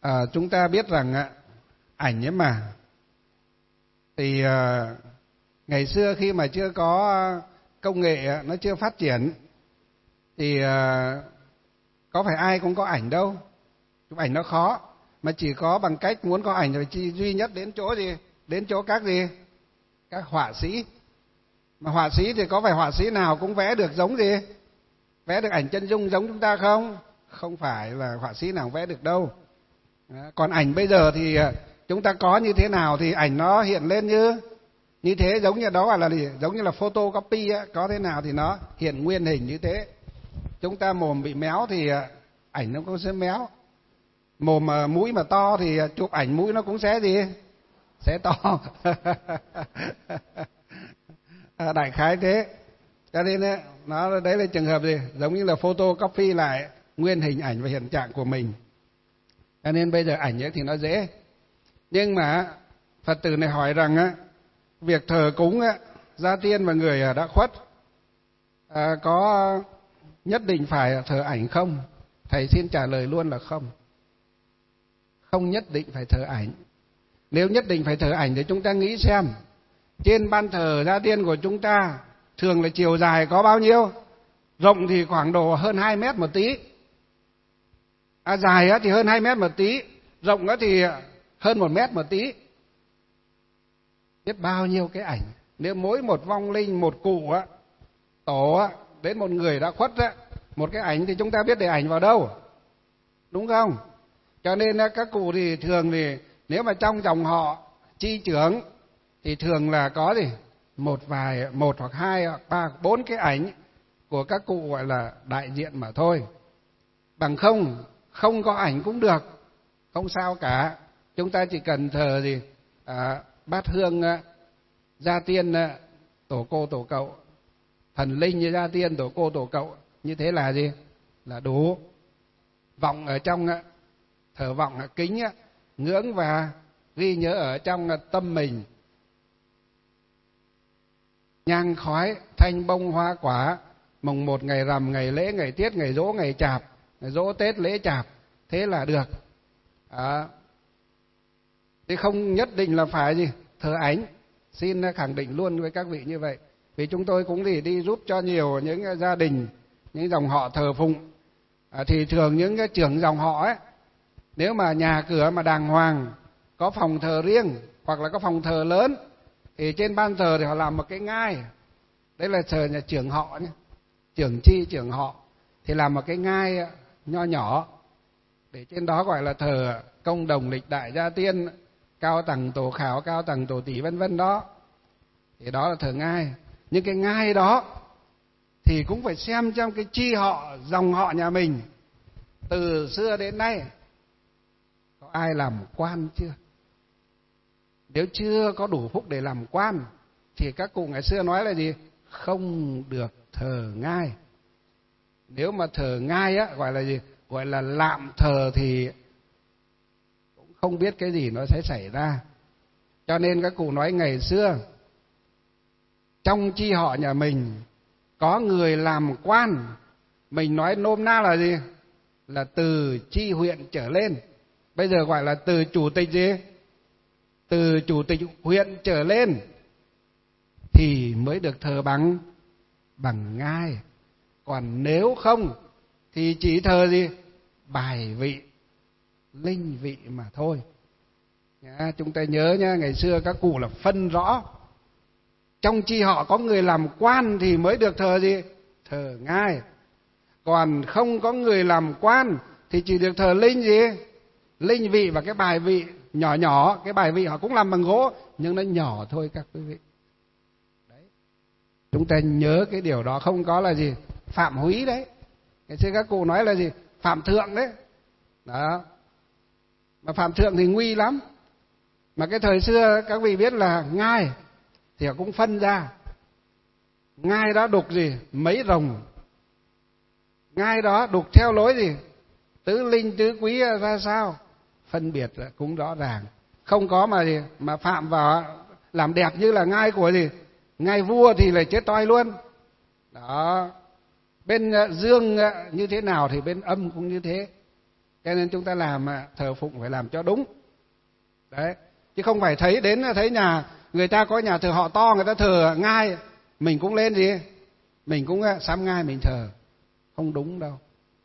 Chúng ta biết rằng ảnh ấy mà thì ngày xưa khi mà chưa có công nghệ nó chưa phát triển thì có phải ai cũng có ảnh đâu, chụp ảnh nó khó, mà chỉ có bằng cách muốn có ảnh rồi chỉ duy nhất đến chỗ gì, đến chỗ các họa sĩ. Mà họa sĩ thì có phải họa sĩ nào cũng vẽ được giống gì, vẽ được ảnh chân dung giống chúng ta không? Không phải là họa sĩ nào cũng vẽ được đâu. Còn ảnh bây giờ thì chúng ta có như thế nào thì ảnh nó hiện lên như thế, giống như đó là giống như là photocopy á, có thế nào thì nó hiện nguyên hình như thế. Chúng ta mồm bị méo thì ảnh nó cũng sẽ méo, mồm mũi mà to thì chụp ảnh mũi nó cũng sẽ gì, sẽ to. Đại khái thế. Cho nên nó đấy là trường hợp gì, giống như là photocopy lại nguyên hình ảnh và hiện trạng của mình. Cho nên bây giờ ảnh ấy thì nó dễ. Nhưng mà Phật tử này hỏi rằng việc thờ cúng gia tiên và người đã khuất có nhất định phải thờ ảnh không? Thầy xin trả lời luôn là không. Không nhất định phải thờ ảnh. Nếu nhất định phải thờ ảnh thì chúng ta nghĩ xem, trên ban thờ gia tiên của chúng ta thường là chiều dài có bao nhiêu? Rộng thì khoảng độ hơn 2 mét một tí. Dài thì hơn 2 mét một tí, rộng thì hơn 1 mét một tí. Biết bao nhiêu cái ảnh. Nếu mỗi một vong linh, một cụ tổ đến một người đã khuất một cái ảnh thì chúng ta biết để ảnh vào đâu, đúng không? Cho nên các cụ thì thường thì nếu mà trong dòng họ chi trưởng thì thường là có gì, một hoặc 2 hoặc 3, 4 cái ảnh của các cụ gọi là đại diện mà thôi. Bằng không có ảnh cũng được, không sao cả. Chúng ta chỉ cần thờ gì, bát hương gia tiên, tổ cô tổ cậu, thần linh như gia tiên, tổ cô tổ cậu, như thế là gì, là đủ. Vọng ở trong thờ vọng kính ngưỡng và ghi nhớ ở trong tâm mình. Nhang khói thanh bông hoa quả, mùng 1 ngày rằm, ngày lễ, ngày tiết, ngày dỗ, ngày chạp, ngày dỗ Tết, lễ chạp, thế là được. Thế không nhất định là phải gì thờ ảnh. Xin khẳng định luôn với các vị như vậy. Vì chúng tôi cũng đi giúp cho nhiều những gia đình, những dòng họ thờ phụng. Thì thường những cái trưởng dòng họ nếu mà nhà cửa mà đàng hoàng, có phòng thờ riêng hoặc là có phòng thờ lớn, thì trên ban thờ thì họ làm một cái ngai. Đấy là thờ nhà trưởng họ nhé, trưởng chi trưởng họ thì làm một cái ngai nho nhỏ, để trên đó gọi là thờ công đồng lịch đại gia tiên, cao tầng tổ khảo, cao tầng tổ tỷ vân vân đó. Thì đó là thờ ngai. Nhưng cái ngai đó thì cũng phải xem trong cái chi họ, dòng họ nhà mình từ xưa đến nay có ai làm quan chưa. Nếu chưa có đủ phúc để làm quan thì các cụ ngày xưa nói là gì, không được thờ ngai. Nếu mà thờ ngai gọi là gì, gọi là lạm thờ thì cũng không biết cái gì nó sẽ xảy ra. Cho nên các cụ nói ngày xưa trong chi họ nhà mình có người làm quan, mình nói nôm na là gì, là từ chi huyện trở lên. Bây giờ gọi là từ chủ tịch gì, từ chủ tịch huyện trở lên thì mới được thờ bằng ngai. Còn nếu không thì chỉ thờ gì, bài vị, linh vị mà thôi. Chúng ta nhớ nhá, ngày xưa các cụ là phân rõ, trong chi họ có người làm quan thì mới được thờ gì, thờ ngai. Còn không có người làm quan thì chỉ được thờ linh gì, linh vị và cái bài vị nhỏ nhỏ. Cái bài vị họ cũng làm bằng gỗ nhưng nó nhỏ thôi các quý vị. Đấy, chúng ta nhớ cái điều đó, không có là gì phạm húy đấy. Ngày xưa các cụ nói là gì, phạm thượng đấy. Đó. Mà phạm thượng thì nguy lắm. Mà cái thời xưa các vị biết là ngai thì họ cũng phân ra. Ngai đó đục gì, mấy rồng. Ngai đó đục theo lối gì, tứ linh tứ quý ra sao, phân biệt cũng rõ ràng. Không có mà gì mà phạm vào làm đẹp như là ngai của gì, ngai vua thì là chết toi luôn. Đó. Bên dương như thế nào thì bên âm cũng như thế. Cho nên chúng ta làm thờ phụng phải làm cho đúng. Đấy, chứ không phải thấy nhà người ta có nhà thờ họ to, người ta thờ ngai, mình cũng lên gì, mình cũng sắm ngai mình thờ, không đúng đâu.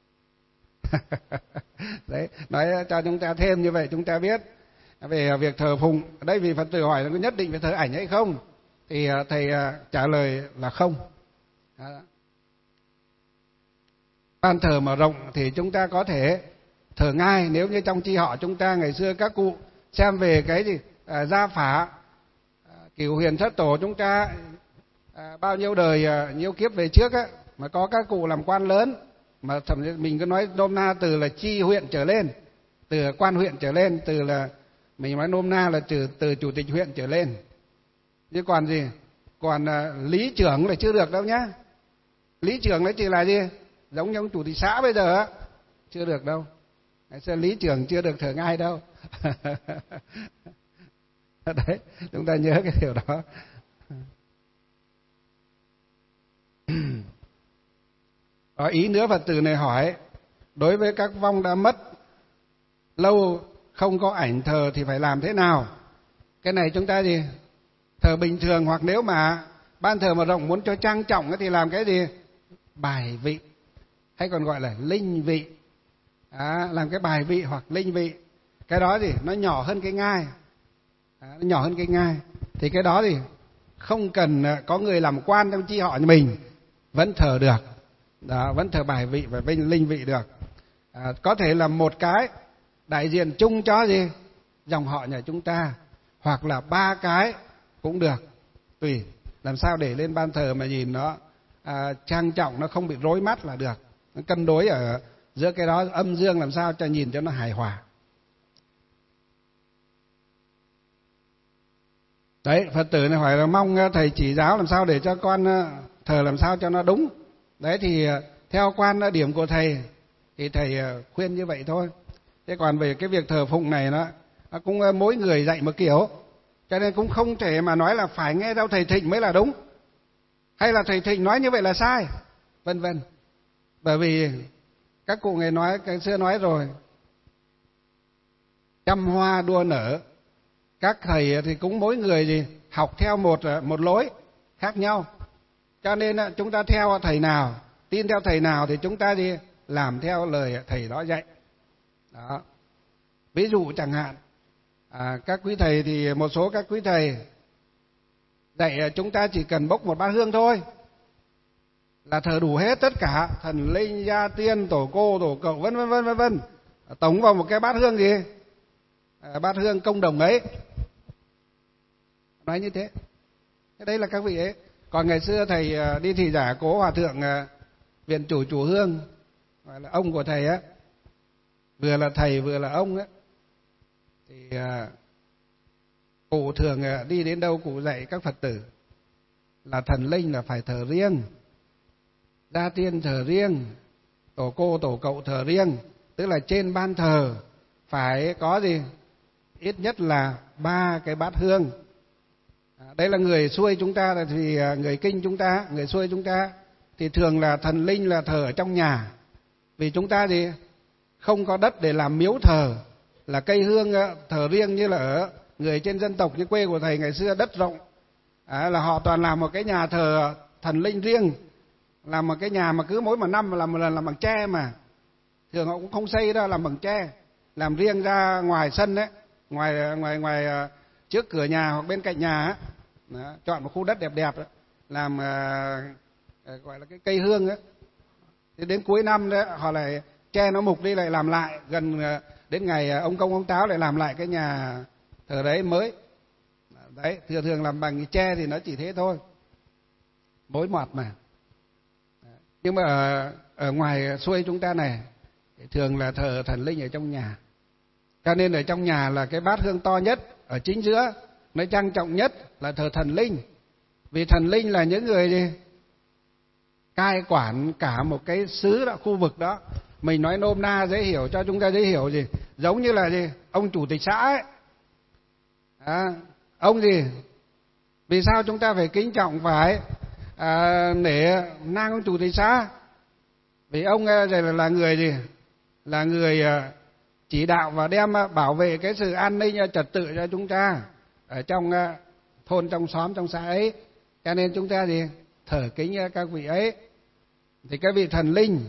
Đấy, nói cho chúng ta thêm như vậy chúng ta biết về việc thờ phụng. Ở đây vì Phật tử hỏi là có nhất định phải thờ ảnh hay không, thì thầy trả lời là không. Ban thờ mở rộng thì chúng ta có thể thờ ngai. Nếu như trong chi họ chúng ta ngày xưa các cụ xem về cái gì gia phả cửu huyền thất tổ chúng ta bao nhiêu đời nhiêu kiếp về trước á, mà có các cụ làm quan lớn, mà thậm chí mình cứ nói nôm na từ là chi huyện trở lên, từ quan huyện trở lên, từ là mình nói nôm na là từ chủ tịch huyện trở lên. Chứ còn gì, còn lý trưởng là chưa được đâu nhá. Lý trưởng đấy chỉ là gì, giống như ông chủ tịch xã bây giờ á, chưa được đâu. Ngày xưa lý trưởng chưa được thờ ngai đâu. Đấy, chúng ta nhớ cái điều đó. Có ý nữa, Phật tử này hỏi, đối với các vong đã mất lâu không có ảnh thờ thì phải làm thế nào? Cái này chúng ta gì, thờ bình thường, hoặc nếu mà ban thờ mở rộng muốn cho trang trọng thì làm cái gì, bài vị, hay còn gọi là linh vị. Làm cái bài vị hoặc linh vị. Cái đó gì, nó nhỏ hơn cái ngai, nó nhỏ hơn cái ngai. Thì cái đó thì không cần có người làm quan trong chi họ như mình vẫn thờ được. Đó, vẫn thờ bài vị và linh vị được. Có thể là một cái đại diện chung cho gì, dòng họ nhà chúng ta, hoặc là 3 cái cũng được, tùy. Làm sao để lên ban thờ mà nhìn nó trang trọng, nó không bị rối mắt là được. Nó cân đối ở giữa cái đó, âm dương làm sao cho nhìn cho nó hài hòa. Đấy, Phật tử này hỏi là mong thầy chỉ giáo làm sao để cho con thờ làm sao cho nó đúng. Đấy thì theo quan điểm của thầy thì thầy khuyên như vậy thôi. Thế còn về cái việc thờ phụng này nó cũng mỗi người dạy một kiểu, cho nên cũng không thể mà nói là phải nghe theo thầy Thịnh mới là đúng, hay là thầy Thịnh nói như vậy là sai, vân vân. Bởi vì các cụ ngày nói, cái xưa nói rồi, trăm hoa đua nở. Các thầy thì cũng mỗi người gì học theo một lối khác nhau, cho nên chúng ta theo thầy nào, tin theo thầy nào thì chúng ta đi làm theo lời thầy đó dạy. Đó. Ví dụ chẳng hạn các quý thầy thì một số các quý thầy dạy chúng ta chỉ cần bốc một bát hương thôi là thờ đủ hết tất cả thần linh, gia tiên, tổ cô, tổ cậu, vân vân vân vân, tổng vào một cái bát hương gì, bát hương công đồng ấy. Nói như thế. Thế đấy là các vị ấy. Còn ngày xưa thầy đi thị giả Cố Hòa Thượng Viện Chủ Hương, gọi là ông của thầy á, vừa là thầy vừa là ông á, thì cụ thường đi đến đâu cụ dạy các Phật tử là thần linh là phải thờ riêng, gia tiên thờ riêng, tổ cô tổ cậu thờ riêng. Tức là trên ban thờ phải có gì, ít nhất là 3 cái bát hương. Đây là người xuôi chúng ta, thì người kinh chúng ta, người xuôi chúng ta thì thường là thần linh là thờ ở trong nhà, vì chúng ta thì không có đất để làm miếu thờ, là cây hương thờ riêng. Như là ở người trên dân tộc như quê của thầy ngày xưa đất rộng, là họ toàn làm một cái nhà thờ thần linh riêng, làm một cái nhà mà cứ mỗi một năm làm một lần, làm bằng tre, mà thường họ cũng không xây đâu, làm bằng tre, làm riêng ra ngoài sân đấy, ngoài trước cửa nhà hoặc bên cạnh nhà á. Đó, chọn một khu đất đẹp đẹp đó, làm gọi là cái cây hương á. Thì đến cuối năm đấy họ lại tre nó mục đi, lại làm lại, gần đến ngày ông Công ông Táo lại làm lại cái nhà thờ đấy mới. Đấy, thường làm bằng tre thì nó chỉ thế thôi, mối mọt mà. Nhưng mà ở ngoài xuôi chúng ta này thì thường là thờ thần linh ở trong nhà, cho nên ở trong nhà là cái bát hương to nhất ở chính giữa, nó trang trọng nhất là thờ thần linh. Vì thần linh là những người gì cai quản cả một cái xứ đó, khu vực đó. Mình nói nôm na dễ hiểu, cho chúng ta dễ hiểu gì, giống như là gì, ông chủ tịch xã ấy. Ông gì, vì sao chúng ta phải kính trọng, phải nể nang ông chủ tịch xã? Vì ông là người gì, là người chỉ đạo và đem bảo vệ cái sự an ninh trật tự cho chúng ta ở trong thôn, trong xóm, trong xã ấy. Cho nên chúng ta gì thờ kính các vị ấy. Thì các vị thần linh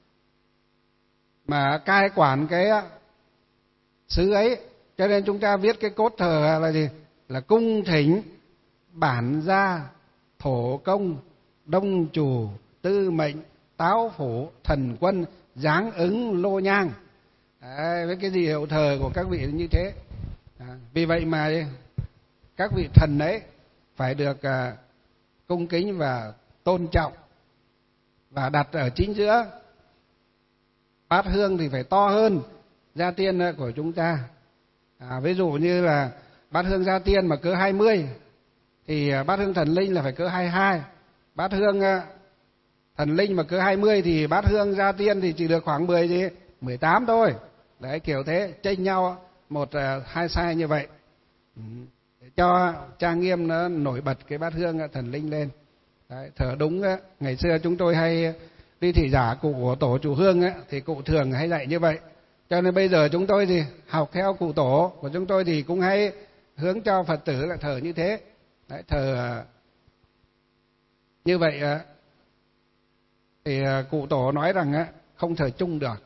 mà cai quản cái xứ ấy, cho nên chúng ta viết cái cốt thờ là gì? Là cung thỉnh bản gia, thổ công, đông chủ, tư mệnh, táo phủ, thần quân, giáng ứng, lô nhang. Với cái gì hiệu thờ của các vị như thế. Vì vậy mà các vị thần ấy phải được cung kính và tôn trọng và đặt ở chính giữa. Bát hương thì phải to hơn gia tiên của chúng ta. Ví dụ như là bát hương gia tiên mà cỡ 20 thì bát hương thần linh là phải cỡ 22. Bát hương thần linh mà cỡ 20 thì bát hương gia tiên thì chỉ được khoảng 18 thôi. Đấy, kiểu thế, chênh nhau 1-2 sai như vậy. Để cho trang nghiêm nó nổi bật cái bát hương thần linh lên. Đấy, thờ đúng. Ngày xưa chúng tôi hay đi thị giả cụ của tổ chủ hương ấy, thì cụ thường hay dạy như vậy. Cho nên bây giờ chúng tôi thì học theo cụ tổ của chúng tôi thì cũng hay hướng cho Phật tử là thờ như thế. Đấy, thờ như vậy thì cụ tổ nói rằng không thờ chung được.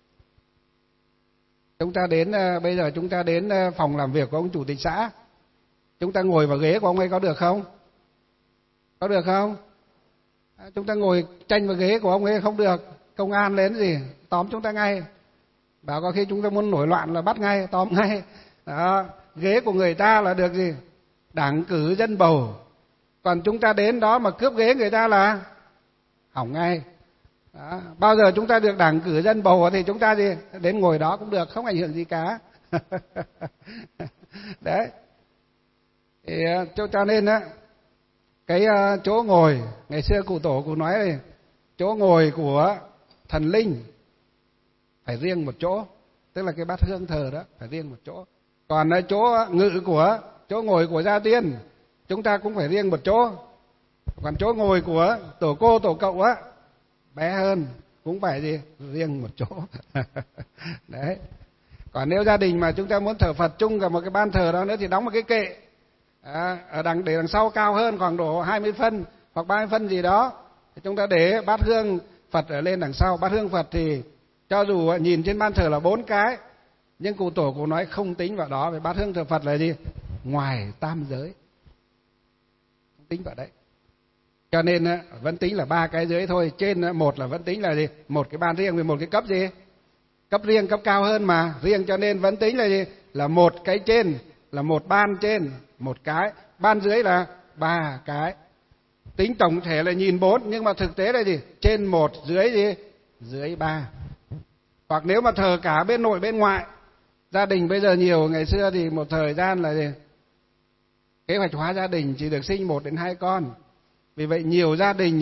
Chúng ta đến bây giờ chúng ta đến phòng làm việc của ông chủ tịch xã, chúng ta ngồi vào ghế của ông ấy có được không? Có được không? Chúng ta ngồi tranh vào ghế của ông ấy không được. Công an đến gì tóm chúng ta ngay. Bảo có khi chúng ta muốn nổi loạn là bắt ngay, tóm ngay. Đó, ghế của người ta là được gì? Đảng cử dân bầu. Còn chúng ta đến đó mà cướp ghế người ta là hỏng ngay. Đó, bao giờ chúng ta được đảng cử dân bầu thì chúng ta gì đến ngồi đó cũng được, không ảnh hưởng gì cả. Đấy. Thì cho nên cái chỗ ngồi, ngày xưa cụ tổ cụ nói này, chỗ ngồi của thần linh phải riêng một chỗ, tức là cái bát hương thờ đó phải riêng một chỗ. Còn chỗ ngự của, chỗ ngồi của gia tiên chúng ta cũng phải riêng một chỗ. Còn chỗ ngồi của tổ cô tổ cậu bé hơn cũng phải gì riêng một chỗ. Đấy. Còn nếu gia đình mà chúng ta muốn thờ Phật chung cả một cái ban thờ đó nữa thì đóng một cái kệ ở để đằng sau cao hơn khoảng độ 20 phân hoặc 30 phân gì đó, thì chúng ta để bát hương Phật ở lên đằng sau. Bát hương Phật thì cho dù nhìn trên ban thờ là 4 cái, nhưng cụ tổ cụ nói không tính vào đó. Vì bát hương thờ Phật là gì? Ngoài tam giới, không tính vào đấy. Cho nên vẫn tính là 3 cái giới thôi. Trên một là vẫn tính là gì? Một cái ban riêng với một cái cấp gì? Cấp riêng, cấp cao hơn mà riêng, cho nên vẫn tính là gì? Là một cái trên, là một ban trên, một cái, ban dưới là 3 cái. Tính tổng thể là nhìn 4, nhưng mà thực tế là gì? Trên 1, dưới gì? Dưới 3. Hoặc nếu mà thờ cả bên nội bên ngoại, gia đình bây giờ nhiều, ngày xưa thì một thời gian là gì? Kế hoạch hóa gia đình chỉ được sinh 1 đến 2 con. Vì vậy nhiều gia đình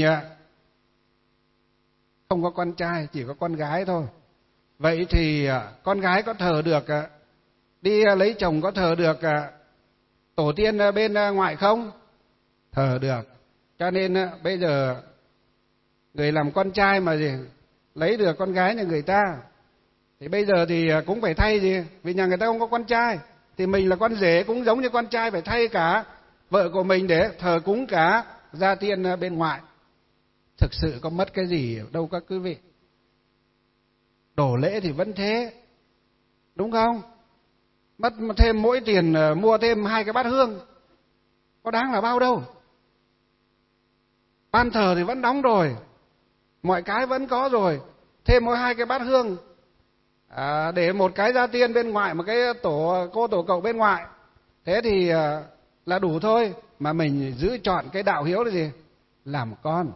không có con trai, chỉ có con gái thôi. Vậy thì con gái có thờ được, đi lấy chồng có thờ được tổ tiên bên ngoại không? Thờ được. Cho nên bây giờ người làm con trai mà gì lấy được con gái nhà người ta thì bây giờ thì cũng phải thay gì? Vì nhà người ta không có con trai thì mình là con rể cũng giống như con trai phải thay cả vợ của mình để thờ cúng cả gia tiên bên ngoại. Thực sự có mất cái gì đâu các quý vị. Đổ lễ thì vẫn thế, đúng không? Mất thêm mỗi tiền mua thêm 2 cái bát hương, có đáng là bao đâu. Ban thờ thì vẫn đóng rồi, mọi cái vẫn có rồi, thêm mỗi 2 cái bát hương để một cái gia tiên bên ngoại, một cái tổ cô tổ cậu bên ngoại, thế thì là đủ thôi. Mà mình giữ chọn cái đạo hiếu là gì? Làm con.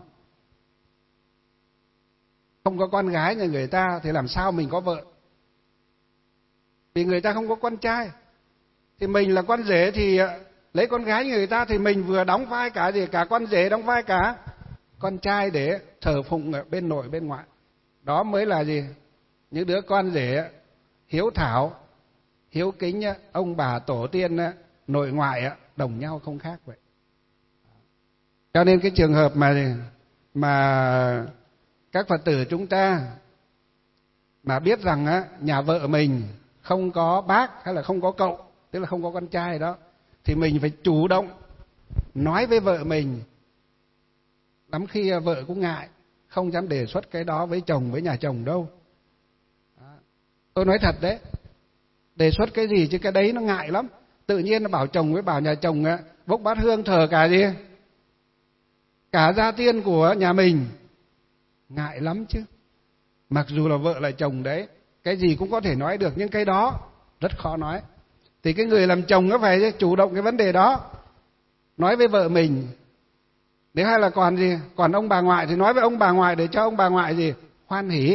Không có con gái nhà người ta thì làm sao mình có vợ? Vì người ta không có con trai. Thì mình là con rể thì lấy con gái nhà người ta thì mình vừa đóng vai cả gì? Cả con rể đóng vai cả con trai để thờ phụng ở bên nội bên ngoại. Đó mới là gì? Những đứa con rể hiếu thảo, hiếu kính ông bà tổ tiên nội ngoại đồng nhau không khác vậy. Cho nên cái trường hợp mà các Phật tử chúng ta mà biết rằng nhà vợ mình không có bác hay là không có cậu, tức là không có con trai đó, thì mình phải chủ động nói với vợ mình. Lắm khi vợ cũng ngại, không dám đề xuất cái đó với chồng, với nhà chồng đâu. Tôi nói thật đấy, đề xuất cái gì chứ cái đấy nó ngại lắm. Tự nhiên nó bảo chồng với bảo nhà chồng bốc bát hương thờ cả gì, cả gia tiên của nhà mình, ngại lắm chứ. Mặc dù là vợ là chồng đấy, cái gì cũng có thể nói được, nhưng cái đó rất khó nói. Thì cái người làm chồng nó phải chủ động cái vấn đề đó, nói với vợ mình. Nếu hay là còn gì, còn ông bà ngoại thì nói với ông bà ngoại để cho ông bà ngoại gì hoan hỉ.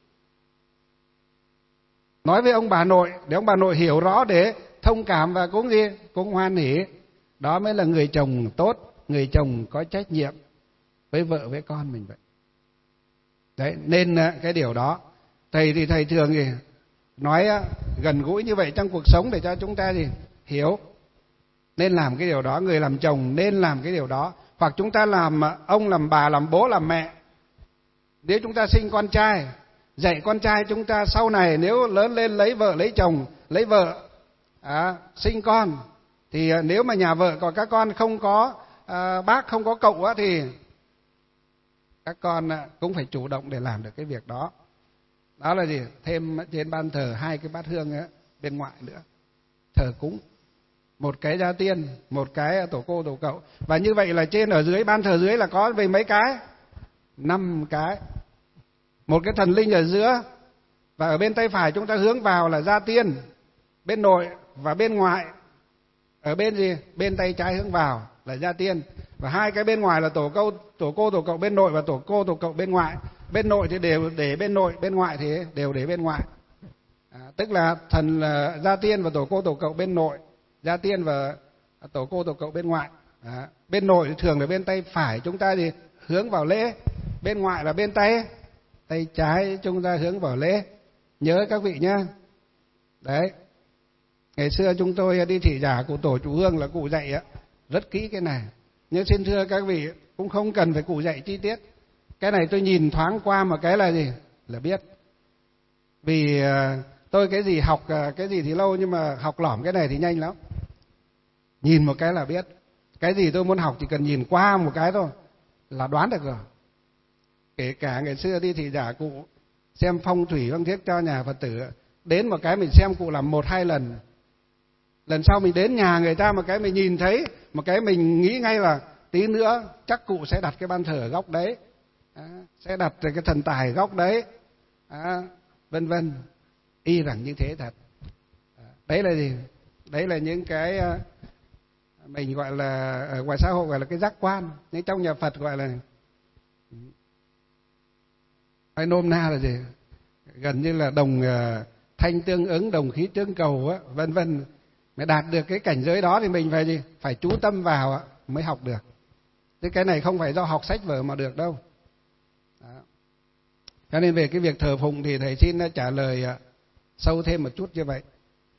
Nói với ông bà nội để ông bà nội hiểu rõ, để thông cảm và cũng gì, cũng hoan hỉ. Đó mới là người chồng tốt, người chồng có trách nhiệm với vợ với con mình vậy. Đấy, nên cái điều đó thầy thì thầy thường thì nói gần gũi như vậy trong cuộc sống để cho chúng ta gì hiểu. Nên làm cái điều đó, người làm chồng nên làm cái điều đó. Hoặc chúng ta làm ông, làm bà, làm bố, làm mẹ. Nếu chúng ta sinh con trai, dạy con trai chúng ta sau này nếu lớn lên lấy vợ, lấy chồng, lấy vợ, sinh con, thì nếu mà nhà vợ có các con không có bác, không có cậu thì các con cũng phải chủ động để làm được cái việc đó. Đó là gì? Thêm trên ban thờ 2 cái bát hương bên ngoại nữa, thờ cúng. 1 cái gia tiên, 1 cái tổ cô tổ cậu. Và như vậy là trên ở dưới, ban thờ dưới là có về mấy cái? 5 cái. 1 cái thần linh ở giữa, và ở bên tay phải chúng ta hướng vào là gia tiên, bên nội và bên ngoại. Ở bên gì? Bên tay trái hướng vào là gia tiên. Và 2 cái bên ngoài là tổ cô tổ cậu bên nội và tổ cô tổ cậu bên ngoại. Bên nội thì đều để bên nội, bên ngoại thì đều để bên ngoại. Tức là thần là gia tiên và tổ cô tổ cậu bên nội, gia tiên và tổ cô tổ cậu bên ngoại. Bên nội thì thường là bên tay phải chúng ta thì hướng vào lễ, bên ngoại là bên tay trái chúng ta hướng vào lễ. Nhớ các vị nhá. Đấy. Ngày xưa chúng tôi đi thị giả của tổ chủ hương là cụ dạy rất kỹ cái này. Nhưng xin thưa các vị, cũng không cần phải cụ dạy chi tiết. Cái này tôi nhìn thoáng qua một cái là gì? Là biết. Vì tôi cái gì học cái gì thì lâu, nhưng mà học lỏm cái này thì nhanh lắm. Nhìn một cái là biết. Cái gì tôi muốn học chỉ cần nhìn qua một cái thôi là đoán được rồi. Kể cả ngày xưa đi thị giả cụ xem phong thủy phong thuyết cho nhà Phật tử, đến một cái mình xem cụ làm 1-2 lần. Lần sau mình đến nhà người ta một cái mình nhìn thấy, một cái mình nghĩ ngay là tí nữa chắc cụ sẽ đặt cái ban thờ ở góc đấy, sẽ đặt cái thần tài ở góc đấy, vân vân. Y rằng như thế thật. Đấy là gì? Đấy là những cái mình gọi là ở ngoài xã hội gọi là cái giác quan, nhưng trong nhà Phật gọi là hay nôm na là gì? Gần như là đồng thanh tương ứng, đồng khí tương cầu vân vân. Mới đạt được cái cảnh giới đó thì mình phải gì? Phải chú tâm vào mới học được. Thế cái này không phải do học sách vở mà được đâu. Đó. Cho nên về cái việc thờ phụng thì thầy xin trả lời sâu thêm một chút như vậy.